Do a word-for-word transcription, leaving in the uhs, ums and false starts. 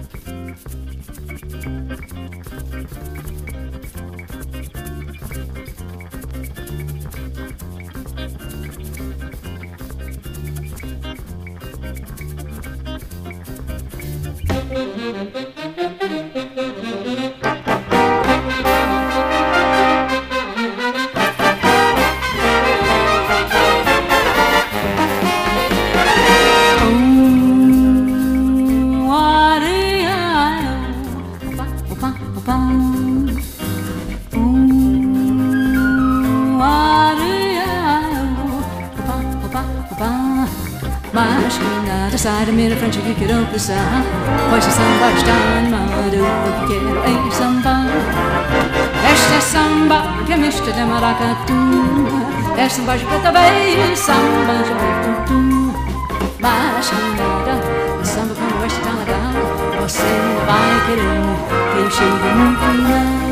Mas que nada sai da minha frente que quero pensar. Pois se samba está animado, eu quero é samba. Este é samba que é misto de maracatu. Este samba de preta veio, samba de tutu. Mas que nada, o samba como este tão legal. Você vai querer que eu chegue no final.